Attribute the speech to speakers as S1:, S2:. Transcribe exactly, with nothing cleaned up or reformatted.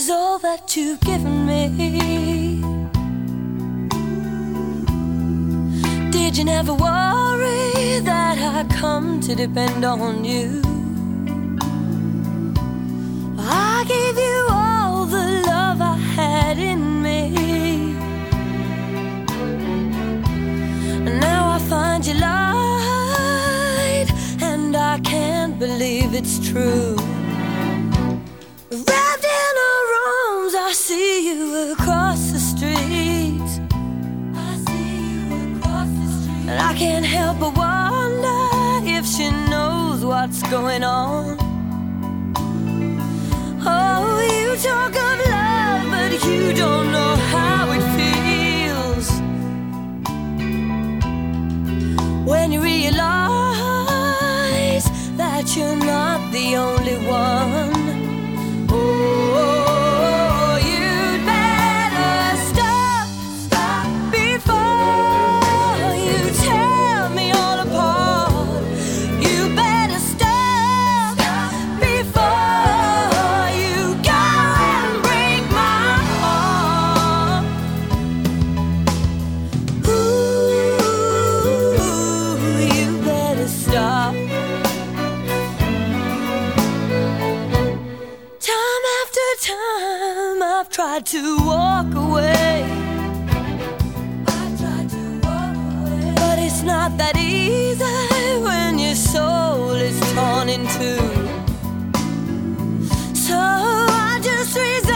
S1: is all that you've given me. Did you never worry that I come to depend on you? I gave you all the love I had in me. Now I find you lied, and I can't believe it's true. Wrapped in her arms, I see you across the street. I see you across the street. And I can't help but wonder if she knows what's going on. Oh, you talk of love, but you don't know how it feels when you realize that you're not the only one. Oh, you'd better stop, stop before you tear me all apart. You better stop, stop before you go and break my heart. Ooh, you better stop. Time after time I've tried to walk away. I've tried to walk away. But it's not that easy when your soul is torn in two. So I just resist.